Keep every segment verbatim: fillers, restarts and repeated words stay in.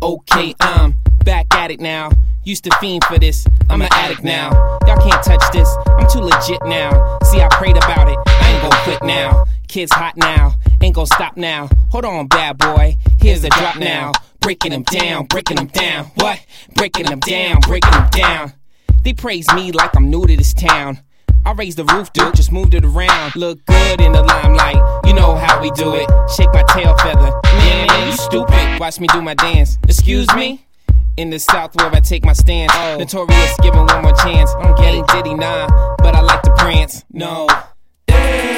Okay, I'm back at it now. Used to fiend for this, I'm an addict now. Y'all can't touch this, I'm too legit now. See, I prayed about it, I ain't gon' quit now. Kids hot now, ain't gon' stop now. Hold on, bad boy, here's the drop now. Breaking them down, breaking them down. What? Breaking them down, breaking them down. They praise me like I'm new to this town. I raised the roof, dude, just moved it around. Look good in the limelight, you know how we do it. Shake my tail feather, man, man, you stupid. Watch me do my dance, excuse me? In the South where I take my stance. Oh. Notorious, giving one more chance. I'm getting Diddy, nah, but I like to prance. No. Ew, ew,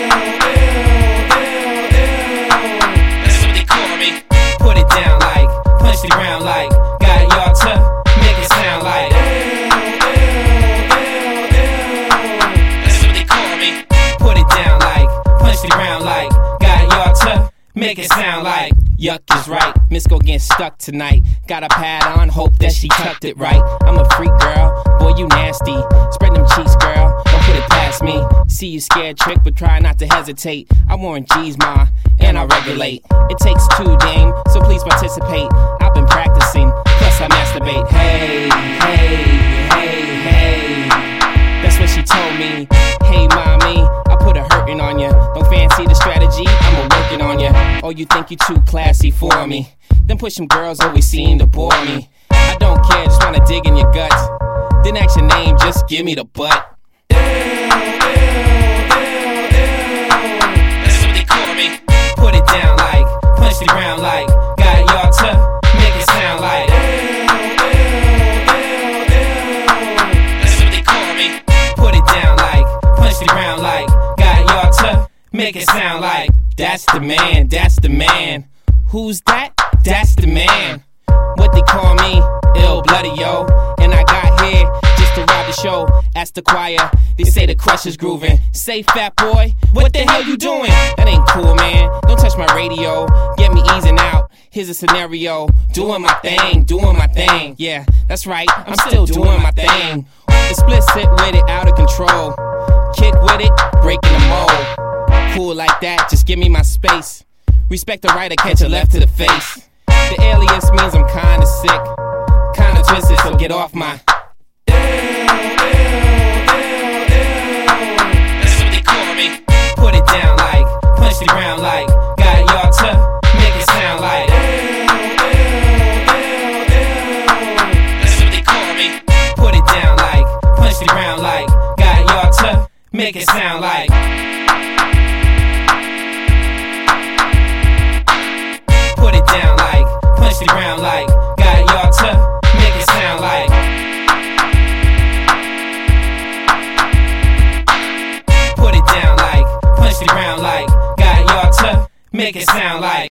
ew, ew. That's what they call me. Put it down like, punch the ground like, got y'all to make it sound like. Ew, ew, ew, ew. That's what they call me. Put it down like, punch the ground like, got y'all to make it sound like. Yuck is right, Miss Go getting stuck tonight. Got a pad on, hope that she tucked it right. I'm a freak girl, boy you nasty. Spread them cheeks girl, don't put it past me. See you scared trick, but try not to hesitate. I'm wearing G's ma, and I regulate. It takes two dame, so please participate. I've been practicing, plus I masturbate. Hey, hey, hey, hey. That's what she told me. Hey mommy, I put a hurtin' on ya. Don't fancy the strategy, I'm a working on ya. Oh, you think you too classy for me? Then push them girls always seem to bore me. I don't care, just wanna dig in your guts. Then ask your name, just give me the butt. Ew, ew, ew, ew. That's what they call me. Put it down like, punch the ground like, got y'all to make it sound like. Ew, ew, ew, ew. That's what they call me. Put it down like, punch the ground like, got y'all to make it sound like. That's the man, that's the man. Who's that? That's the man. What they call me, ill bloody yo. And I got here just to rob the show. Ask the choir, they say the crush is grooving. Say fat boy, what the hell you doing? That ain't cool man, don't touch my radio. Get me easing out, here's a scenario. Doing my thing, doing my thing. Yeah, that's right, I'm still doing my thing. Explicit with it, out of control. Kid with it, breaking the mold. Cool like that, just give me my space. Respect the right, I catch a left to the face. The alias means I'm kinda sick, kinda twisted, so get off my. Ew, ew, ew, ew. That's what they call me. Put it down like, punch the ground like, got y'all to make it sound like. Ew, ew, ew, ew. That's what they call me. Put it down like, punch the ground like, got y'all to make it sound like. Put it down like, punch the ground like, got y'all to make it sound like. Put it down like, punch the ground like, got y'all to make it sound like.